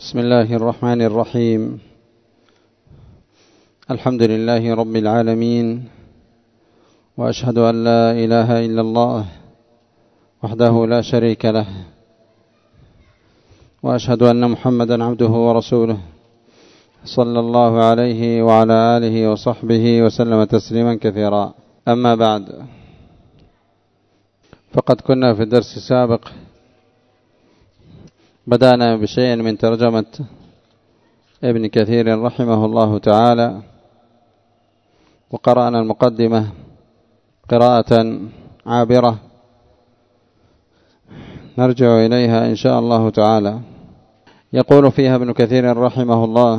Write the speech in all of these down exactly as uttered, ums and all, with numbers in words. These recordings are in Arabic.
بسم الله الرحمن الرحيم. الحمد لله رب العالمين، وأشهد أن لا إله إلا الله وحده لا شريك له، وأشهد أن محمدا عبده ورسوله صلى الله عليه وعلى آله وصحبه وسلم تسليما كثيرا. أما بعد، فقد كنا في الدرس السابق بدأنا بشيء من ترجمة ابن كثير رحمه الله تعالى، وقرأنا المقدمة قراءة عابرة نرجع إليها إن شاء الله تعالى. يقول فيها ابن كثير رحمه الله: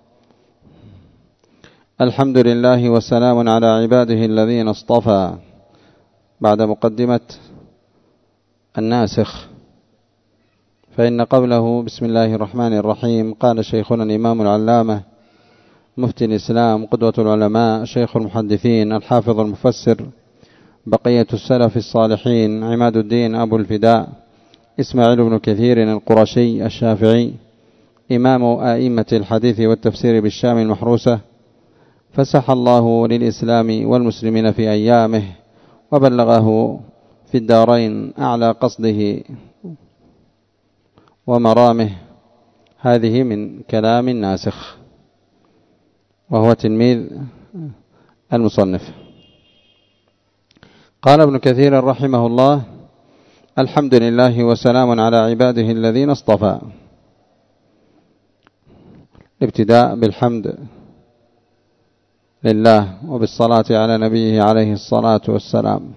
الحمد لله وسلام على عباده الذين اصطفى، بعد مقدمة الناسخ. فإن قوله بسم الله الرحمن الرحيم قال شيخنا الإمام العلامة مفتي الإسلام قدوة العلماء شيخ المحدثين الحافظ المفسر بقية السلف الصالحين عماد الدين أبو الفداء إسماعيل بن كثير القرشي الشافعي، إمام آئمة الحديث والتفسير بالشام المحروسة، فسح الله للإسلام والمسلمين في أيامه، وبلغه في الدارين أعلى قصده ومرامه. هذه من كلام الناسخ، وهو تلميذ المصنف. قال ابن كثير رحمه الله: الحمد لله وسلام على عباده الذين اصطفى. الابتداء بالحمد لله وبالصلاة على نبيه عليه الصلاة والسلام،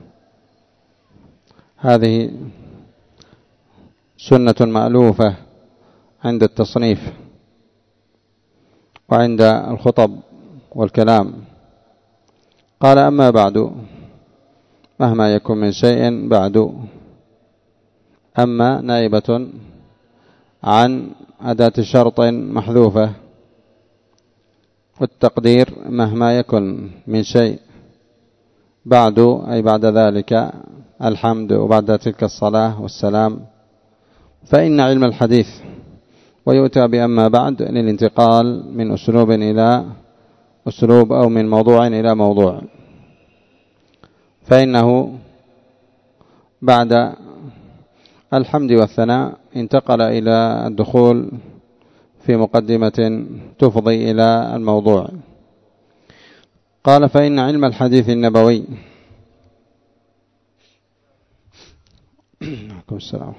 هذه سنة مألوفة عند التصنيف وعند الخطب والكلام. قال: أما بعد، مهما يكن من شيء بعد. أما نائبة عن أداة شرط محذوفة، والتقدير مهما يكن من شيء بعد، أي بعد ذلك الحمد وبعد تلك الصلاة والسلام. فإن علم الحديث، ويؤتى بأما بعد للانتقال من أسلوب إلى أسلوب أو من موضوع إلى موضوع، فإنه بعد الحمد والثناء انتقل إلى الدخول في مقدمة تفضي إلى الموضوع. قال: فإن علم الحديث النبوي السلام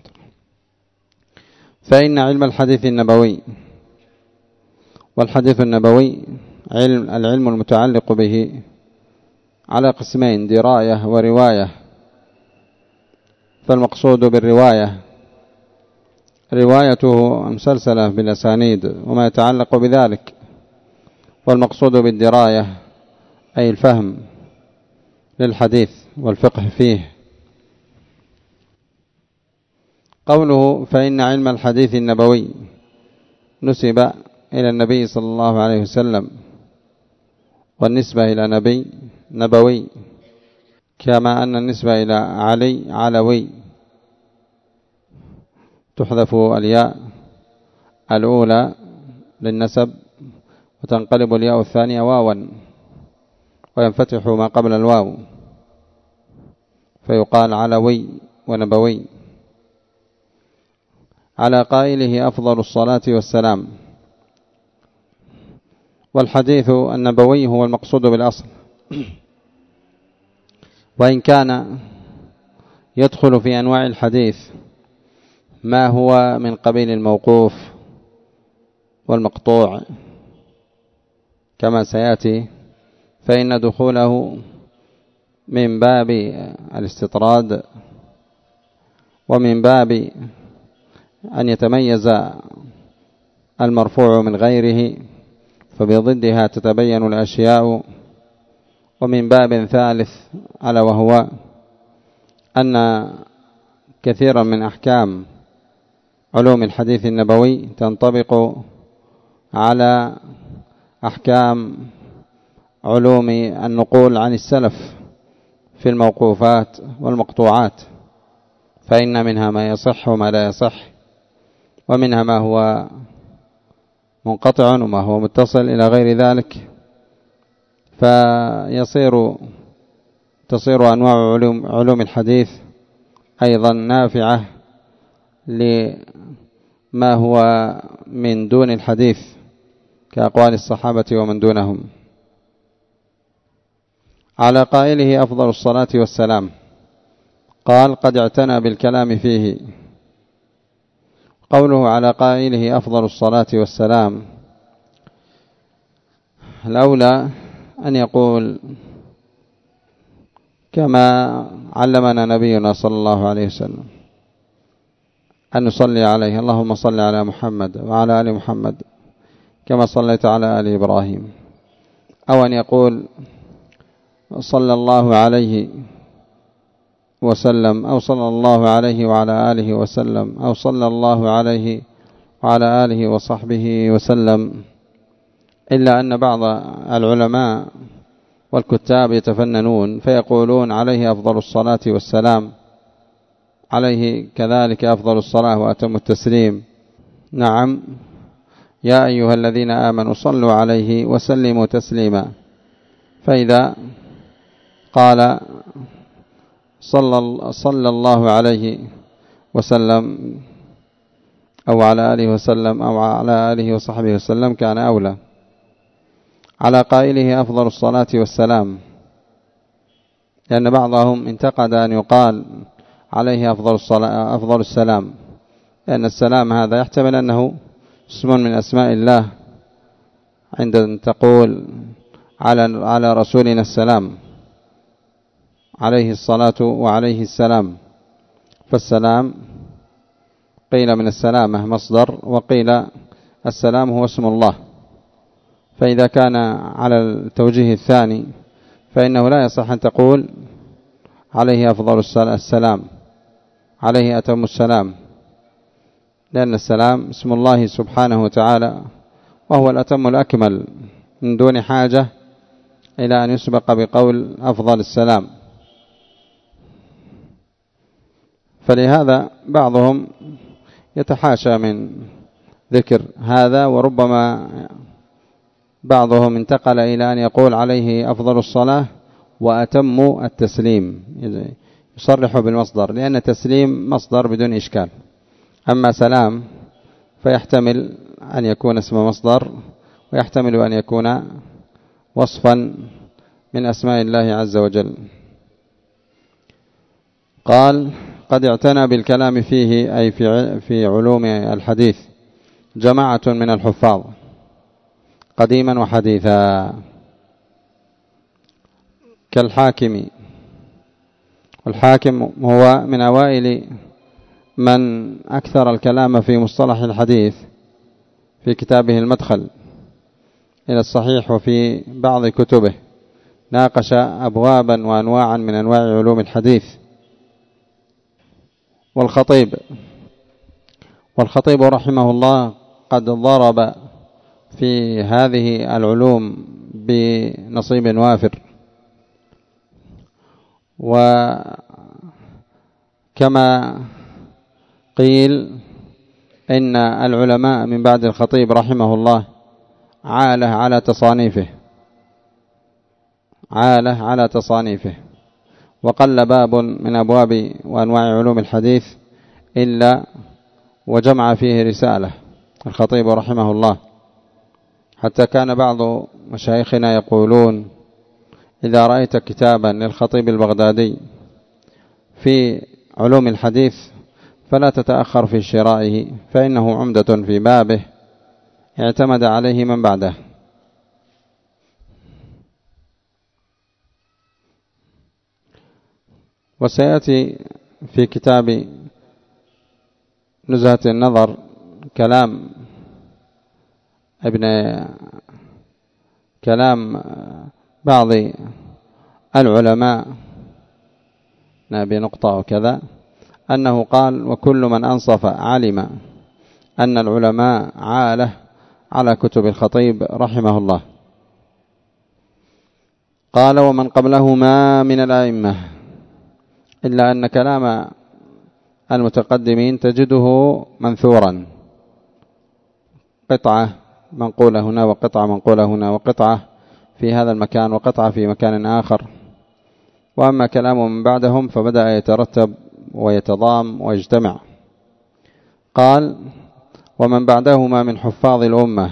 فإن علم الحديث النبوي، والحديث النبوي علم العلم المتعلق به على قسمين: دراية ورواية. فالمقصود بالرواية روايته مسلسلة بالأسانيد وما يتعلق بذلك، والمقصود بالدراية أي الفهم للحديث والفقه فيه. قوله فإن علم الحديث النبوي نسب إلى النبي صلى الله عليه وسلم، والنسبة إلى نبي نبوي، كما أن النسبة إلى علي علوي، تحذف الياء الأولى للنسب وتنقلب الياء الثانية واوا، وينفتح ما قبل الواو فيقال علوي ونبوي. على قائله أفضل الصلاة والسلام. والحديث النبوي هو المقصود بالأصل، وإن كان يدخل في أنواع الحديث ما هو من قبيل الموقوف والمقطوع كما سيأتي، فإن دخوله من باب الاستطراد، ومن باب أن يتميز المرفوع من غيره فبضدها تتبين الأشياء، ومن باب ثالث ألا وهو أن كثيرا من أحكام علوم الحديث النبوي تنطبق على أحكام علوم النقول عن السلف في الموقوفات والمقطوعات، فإن منها ما يصح وما لا يصح، ومنها ما هو منقطع وما هو متصل إلى غير ذلك، فيصير تصير أنواع علوم, علوم الحديث أيضا نافعة لما هو من دون الحديث كأقوال الصحابة ومن دونهم. على قائله أفضل الصلاة والسلام قال قد اعتنى بالكلام فيه. قوله على قائله أفضل الصلاة والسلام الأولى أن يقول كما علمنا نبينا صلى الله عليه وسلم أن نصلي عليه اللهم صل على محمد وعلى آل محمد كما صليت على آل إبراهيم، أو أن يقول صلى الله عليه وسلم أو صلى الله عليه وعلى آله وسلم أو صلى الله عليه وعلى آله وصحبه وسلم، إلا أن بعض العلماء والكتاب يتفننون فيقولون عليه أفضل الصلاة والسلام، عليه كذلك أفضل الصلاة وأتم التسليم. نعم، يا أيها الذين آمنوا صلوا عليه وسلموا تسليما، فإذا قال صلى, صلى الله عليه وسلم أو على آله وسلم أو على آله وصحبه وسلم كان أولى. على قائله أفضل الصلاة والسلام، لأن بعضهم انتقد أن يقال عليه أفضل الصلاة أفضل السلام، لأن السلام هذا يحتمل أنه اسم من أسماء الله، عند أن تقول على على رسولنا السلام عليه الصلاة وعليه السلام، فالسلام قيل من السلامة مصدر، وقيل السلام هو اسم الله، فإذا كان على التوجيه الثاني فإنه لا يصح أن تقول عليه أفضل السلام عليه أتم السلام، لأن السلام اسم الله سبحانه وتعالى وهو الأتم الأكمل من دون حاجة إلى أن يسبق بقول أفضل السلام. فلهذا بعضهم يتحاشى من ذكر هذا، وربما بعضهم انتقل إلى أن يقول عليه أفضل الصلاة وأتم التسليم، يصرح بالمصدر، لأن تسليم مصدر بدون إشكال، أما سلام فيحتمل أن يكون اسم مصدر ويحتمل أن يكون وصفا من أسماء الله عز وجل. قال قد اعتنى بالكلام فيه أي في في علوم الحديث جماعة من الحفاظ قديما وحديثا، كالحاكم، والحاكم هو من أوائل من أكثر الكلام في مصطلح الحديث في كتابه المدخل إلى الصحيح، وفي بعض كتبه ناقش أبوابا وأنواعا من أنواع علوم الحديث. والخطيب والخطيب رحمه الله قد ضرب في هذه العلوم بنصيب وافر، وكما قيل إن العلماء من بعد الخطيب رحمه الله عاله على تصانيفه عاله على تصانيفه وقل باب من أبواب وأنواع علوم الحديث إلا وجمع فيه رسالة الخطيب رحمه الله، حتى كان بعض مشايخنا يقولون إذا رأيت كتابا للخطيب البغدادي في علوم الحديث فلا تتأخر في شرائه، فإنه عمدة في بابه اعتمد عليه من بعده. وسيأتي في كتاب نزهة النظر كلام ابن كلام بعض العلماء بنقطة وكذا، أنه قال وكل من أنصف علم أن العلماء عاله على كتب الخطيب رحمه الله. قال ومن قبله ما من الأئمة، إلا أن كلام المتقدمين تجده منثورا قطعة منقولة هنا وقطعة منقولة هنا وقطعة في هذا المكان وقطعة في مكان آخر. وأما كلام من بعدهم فبدأ يترتب ويتضام ويجتمع. قال: ومن بعدهما من حفاظ الأمة.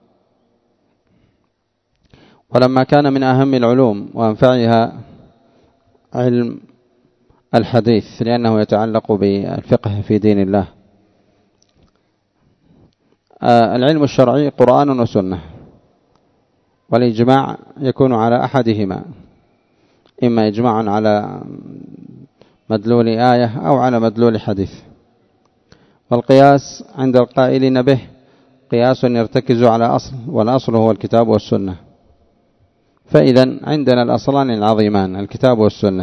ولما كان من أهم العلوم وأنفعها علم الحديث لأنه يتعلق بالفقه في دين الله. العلم الشرعي قرآن وسنة، والإجماع يكون على أحدهما، إما إجماع على مدلول آية أو على مدلول حديث. والقياس عند القائلين به قياس يرتكز على أصل، والأصل هو الكتاب والسنة. فإذا عندنا الأصلان العظيمان الكتاب والسنة.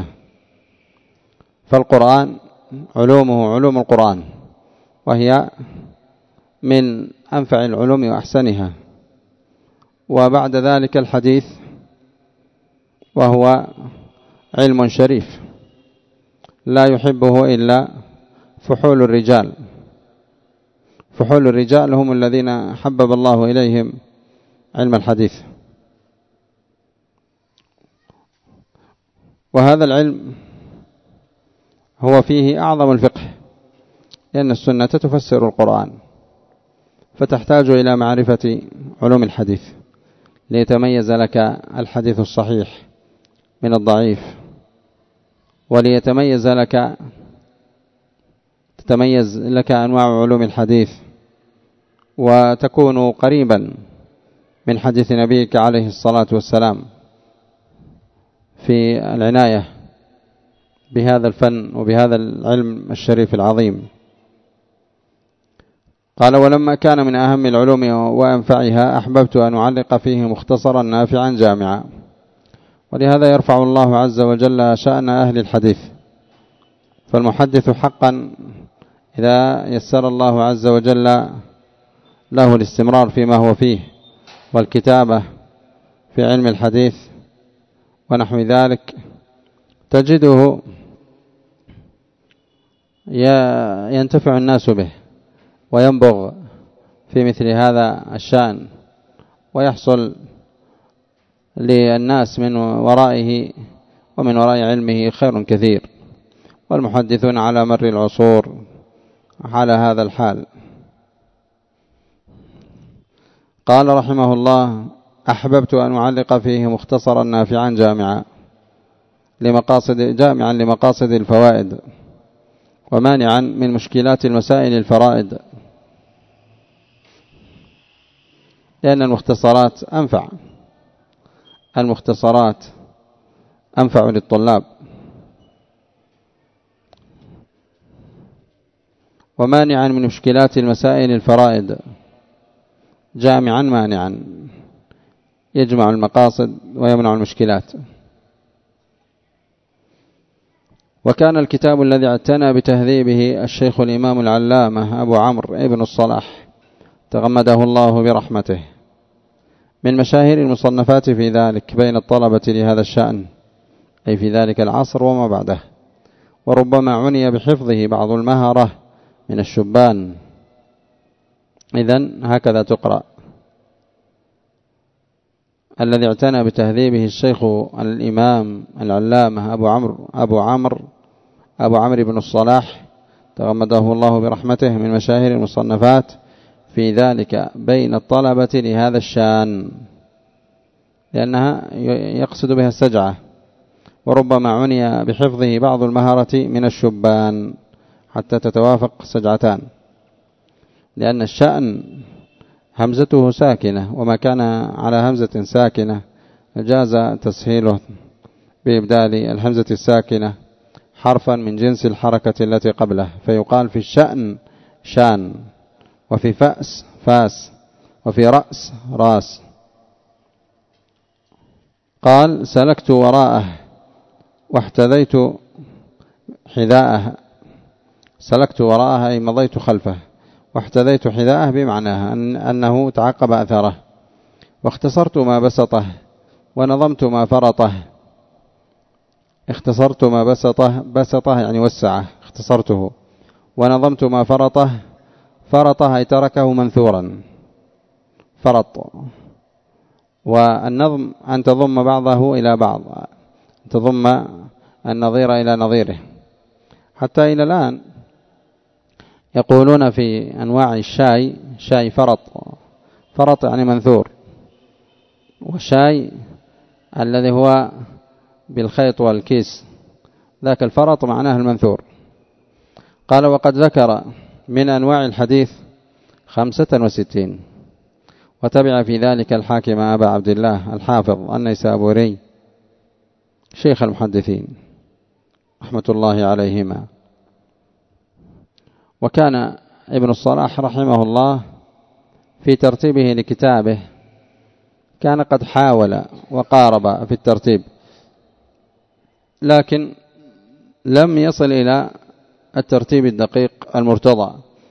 فالقرآن علومه علوم القرآن، وهي من أنفع العلوم وأحسنها. وبعد ذلك الحديث، وهو علم شريف لا يحبه إلا فحول الرجال. فحول الرجال هم الذين حبب الله إليهم علم الحديث. وهذا العلم هو فيه أعظم الفقه، لأن السنة تفسر القرآن، فتحتاج إلى معرفة علوم الحديث ليتميز لك الحديث الصحيح من الضعيف، وليتميز لك تتميز لك أنواع علوم الحديث، وتكون قريبا من حديث نبيك عليه الصلاة والسلام في العناية بهذا الفن وبهذا العلم الشريف العظيم. قال: ولما كان من أهم العلوم وأنفعها أحببت أن أعلق فيه مختصرا نافعا جامعا. ولهذا يرفع الله عز وجل شأن أهل الحديث. فالمحدث حقا إذا يسر الله عز وجل له الاستمرار فيما هو فيه والكتابة في علم الحديث ونحو ذلك، تجده ينتفع الناس به وينبغ في مثل هذا الشأن، ويحصل للناس من ورائه ومن وراء علمه خير كثير. والمحدثون على مر العصور على هذا الحال. قال رحمه الله: أحببت أن أعلق فيه مختصرا نافعا جامعا لمقاصد جامعا لمقاصد الفوائد، ومانعا من مشكلات المسائل الفرائد، لأن المختصرات أنفع المختصرات أنفع للطلاب. ومانعا من مشكلات المسائل الفرائد، جامعا مانعا، يجمع المقاصد ويمنع المشكلات. وكان الكتاب الذي اعتنى بتهذيبه الشيخ الإمام العلامة أبو عمرو ابن الصلاح تغمده الله برحمته من مشاهير المصنفات في ذلك بين الطلبة لهذا الشأن، أي في ذلك العصر وما بعده. وربما عني بحفظه بعض المهرة من الشبان. إذن هكذا تقرأ: الذي اعتنى بتهذيبه الشيخ الإمام العلامة أبو عمرو أبو عمرو أبو عمرو بن الصلاح تغمده الله برحمته من مشاهير المصنفات في ذلك بين الطلبة لهذا الشان، لأنها يقصد بها السجعة. وربما عني بحفظه بعض المهرة من الشبان حتى تتوافق سجعتان، لأن الشأن همزته ساكنة، وما كان على همزة ساكنة جاز تسهيله بإبدال الهمزة الساكنة حرفا من جنس الحركة التي قبله، فيقال في الشأن شان، وفي فأس فاس، وفي رأس راس. قال: سلكت وراءه واحتذيت حذاءه. سلكت وراءه أي مضيت خلفه، واحتذيت حذاءه بمعناها أن أنه تعقب أثره. واختصرت ما بسطه ونظمت ما فرطه. اختصرت ما بسطه، بسطه يعني وسعه، اختصرته. ونظمت ما فرطه، فرطه أي تركه منثورا. فرط. والنظم أن تضم بعضه إلى بعض، تضم النظير إلى نظيره. حتى إلى الآن يقولون في أنواع الشاي شاي فرط، فرط يعني منثور، والشاي الذي هو بالخيط والكيس ذاك الفرط معناه المنثور. قال وقد ذكر من أنواع الحديث خمسة وستين، وتبع في ذلك الحاكم أبا عبد الله الحافظ النيسابوري شيخ المحدثين رحمة الله عليهما. وكان ابن الصلاح رحمه الله في ترتيبه لكتابه كان قد حاول وقارب في الترتيب، لكن لم يصل إلى الترتيب الدقيق المرتضى،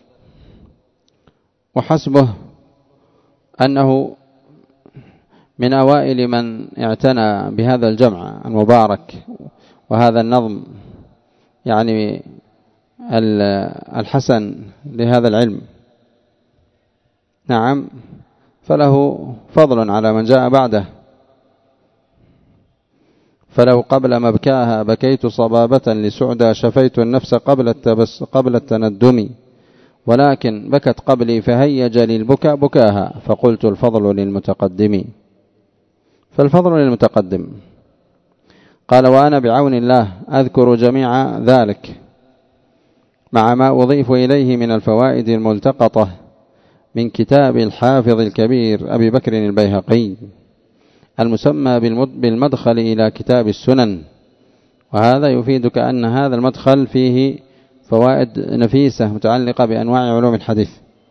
وحسبه أنه من أوائل من اعتنى بهذا الجمع المبارك وهذا النظم يعني الحسن لهذا العلم. نعم، فله فضل على من جاء بعده. فلو قبل مبكاها بكيت صبابة لسعدى شفيت النفس قبل التبس قبل التندم، ولكن بكت قبلي فهيج للبكاء بكاها فقلت الفضل للمتقدم. فالفضل للمتقدم. قال وأنا بعون الله أذكر جميع ذلك مع ما أضيف إليه من الفوائد الملتقطة من كتاب الحافظ الكبير أبي بكر البيهقي المسمى بالمدخل إلى كتاب السنن. وهذا يفيدك أن هذا المدخل فيه فوائد نفيسة متعلقة بأنواع علوم الحديث.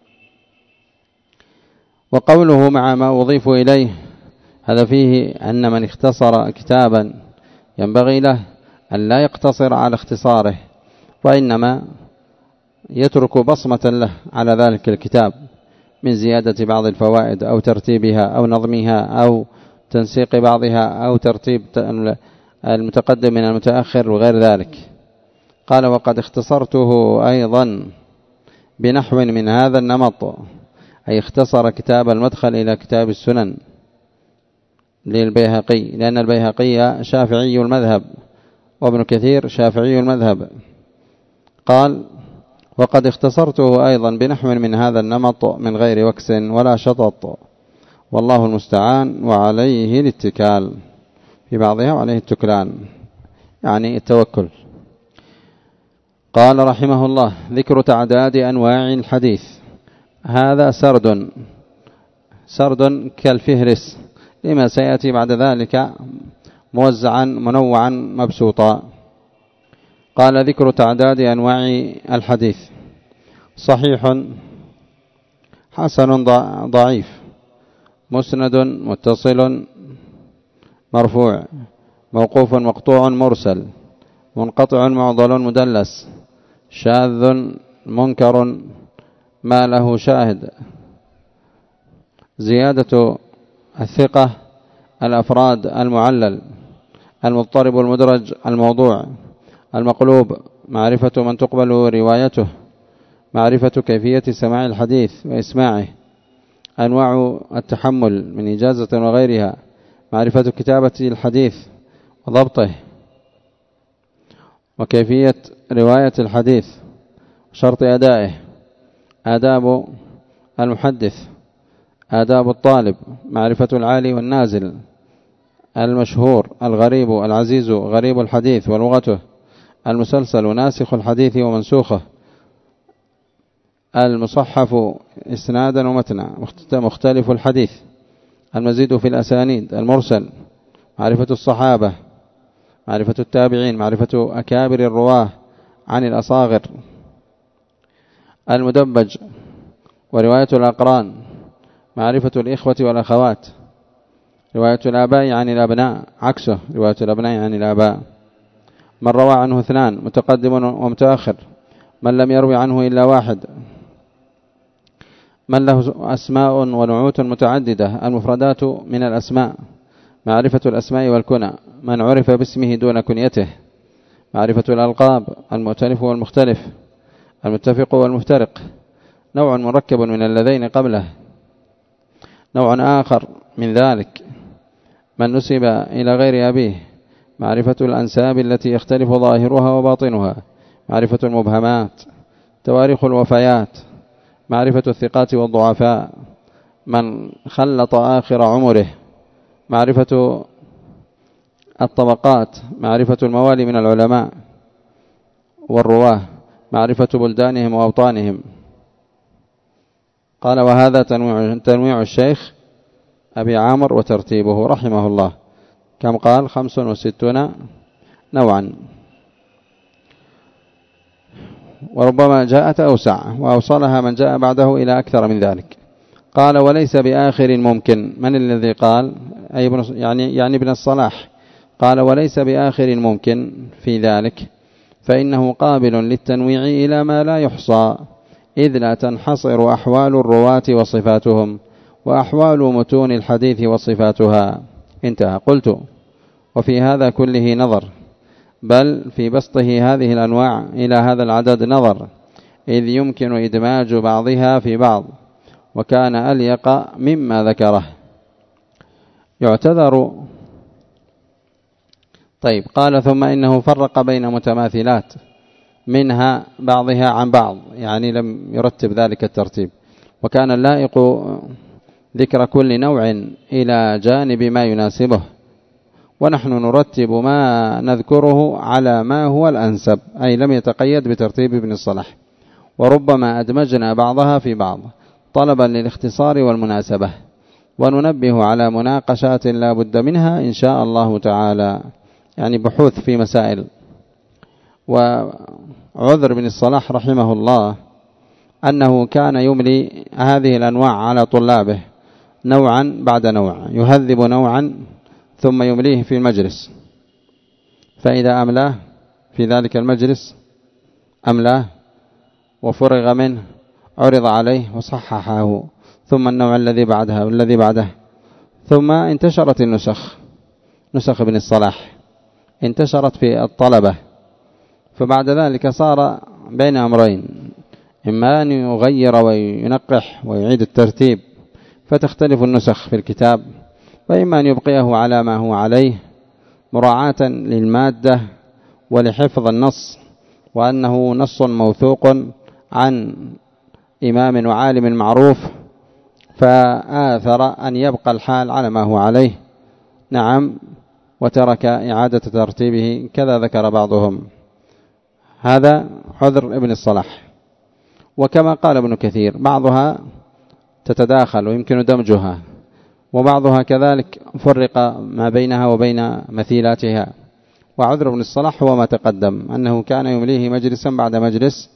وقوله مع ما أضيف إليه هذا فيه أن من اختصر كتابا ينبغي له أن لا يقتصر على اختصاره، وإنما يترك بصمة له على ذلك الكتاب من زيادة بعض الفوائد أو ترتيبها أو نظمها أو تنسيق بعضها أو ترتيب المتقدم من المتأخر وغير ذلك. قال وقد اختصرته أيضا بنحو من هذا النمط، أي اختصر كتاب المدخل إلى كتاب السنن للبيهقي، لأن البيهقي شافعي المذهب وابن كثير شافعي المذهب. قال وقد اختصرته أيضا بنحو من هذا النمط من غير وكس ولا شطط، والله المستعان وعليه الاتكال، في بعضها وعليه التكلان يعني التوكل. قال رحمه الله ذكر تعداد أنواع الحديث. هذا سرد سرد كالفهرس لما سيأتي بعد ذلك موزعا منوعا مبسوطا. قال ذكر تعداد أنواع الحديث: صحيح، حسن ضعيف، مسند متصل مرفوع، موقوف مقطوع مرسل، منقطع معضل مدلس، شاذ منكر ما له شاهد، زيادة الثقة، الأفراد، المعلل، المضطرب المدرج، الموضوع، المقلوب، معرفة من تقبل روايته، معرفة كيفية سماع الحديث وإسماعه، أنواع التحمل من إجازة وغيرها، معرفة كتابة الحديث وضبطه، وكيفية رواية الحديث، شرط أدائه، آداب المحدث، آداب الطالب، معرفة العالي والنازل، المشهور، الغريب، العزيز، غريب الحديث ولغته، المسلسل، ناسخ الحديث ومنسوخه، المصحف إسنادا ومتنا، مختلف الحديث، المزيد في الأسانيد، المرسل، معرفة الصحابة، معرفة التابعين، معرفة أكابر الرواه عن الأصاغر، المدبج، ورواية الأقران، معرفة الإخوة والأخوات، رواية الآباء عن الأبناء عكسه، رواية الأبناء عن الآباء، من روى عنه اثنان متقدم ومتأخر، من لم يروي عنه إلا واحد، من له أسماء ونعوت متعددة، المفردات من الأسماء، معرفة الأسماء والكنى، من عرف باسمه دون كنيته، معرفة الألقاب، المؤتلف والمختلف، المتفق والمفترق، نوع مركب من اللذين قبله، نوع آخر من ذلك من نسب إلى غير أبيه، معرفة الأنساب التي يختلف ظاهرها وباطنها، معرفة المبهمات، تواريخ الوفيات، معرفة الثقات والضعفاء، من خلط آخر عمره، معرفة الطبقات، معرفة الموالي من العلماء والرواه، معرفة بلدانهم وأوطانهم. قال وهذا تنويع, تنويع الشيخ أبي عامر وترتيبه رحمه الله. كم قال؟ خمس وستون نوعا، وربما جاءت أوسع وأوصلها من جاء بعده إلى أكثر من ذلك. قال وليس بآخر ممكن. من الذي قال؟ أي ابن يعني يعني ابن الصلاح. قال وليس بآخر ممكن في ذلك، فإنه قابل للتنويع إلى ما لا يحصى، إذ لا تنحصر أحوال الرواة وصفاتهم، وأحوال متون الحديث وصفاتها. انتهى. قلت وفي هذا كله نظر، بل في بسطه هذه الأنواع إلى هذا العدد نظر، إذ يمكن إدماج بعضها في بعض، وكان أليق مما ذكره. يعتذر. طيب. قال ثم إنه فرق بين متماثلات منها بعضها عن بعض، يعني لم يرتب ذلك الترتيب، وكان اللائق ذكر كل نوع إلى جانب ما يناسبه، ونحن نرتب ما نذكره على ما هو الأنسب، أي لم يتقيد بترتيب ابن الصلاح، وربما أدمجنا بعضها في بعض طلبا للاختصار والمناسبة، وننبه على مناقشات لا بد منها إن شاء الله تعالى، يعني بحوث في مسائل. وعذر ابن الصلاح رحمه الله أنه كان يملي هذه الأنواع على طلابه نوعا بعد نوع، يهذب نوعا ثم يمليه في المجلس، فإذا أملاه في ذلك المجلس أملاه وفرغ منه عرض عليه وصححه، ثم النوع الذي بعدها والذي بعده، ثم انتشرت النسخ، نسخ ابن الصلاح انتشرت في الطلبة، فبعد ذلك صار بين أمرين، إما أن يغير وينقح ويعيد الترتيب فتختلف النسخ في الكتاب، وإما أن يبقيه على ما هو عليه مراعاة للمادة ولحفظ النص، وأنه نص موثوق عن إمام وعالم معروف، فآثر أن يبقى الحال على ما هو عليه. نعم. وترك إعادة ترتيبه، كذا ذكر بعضهم. هذا عذر ابن الصلاح. وكما قال ابن كثير بعضها تتداخل ويمكن دمجها، وبعضها كذلك فرق ما بينها وبين مثيلاتها. وعذر ابن الصلاح هو ما تقدم، أنه كان يمليه مجلسا بعد مجلس،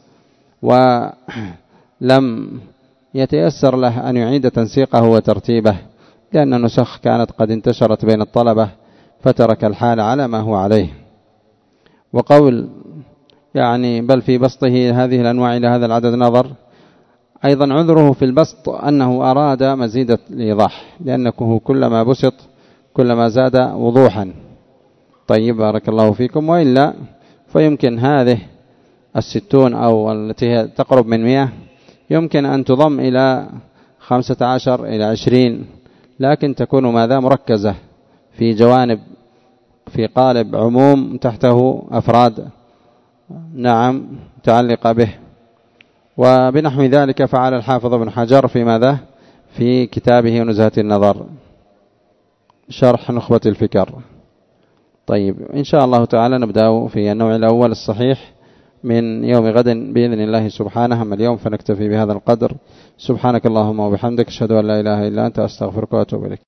ولم يتيسر له أن يعيد تنسيقه وترتيبه، لأن النسخ كانت قد انتشرت بين الطلبة، فترك الحال على ما هو عليه. وقول يعني بل في بسطه هذه الأنواع إلى هذا العدد نظر، أيضا عذره في البسط أنه أراد مزيد الإيضاح، لأنه كلما بسط كلما زاد وضوحا. طيب. بارك الله فيكم. وإلا فيمكن هذه الستون أو التي تقرب من مئة يمكن أن تضم إلى خمسة عشر إلى عشرين، لكن تكون ماذا مركزة في جوانب، في قالب عموم تحته أفراد نعم متعلقة به. وبنحو ذلك فعل الحافظ ابن حجر في ماذا؟ في كتابه نزهة النظر شرح نخبة الفكر. طيب. إن شاء الله تعالى نبدأ في النوع الأول الصحيح من يوم غد بإذن الله سبحانه. أما اليوم فنكتفي بهذا القدر. سبحانك اللهم وبحمدك، أشهد أن لا إله إلا أنت، أستغفرك وأتوب إليك.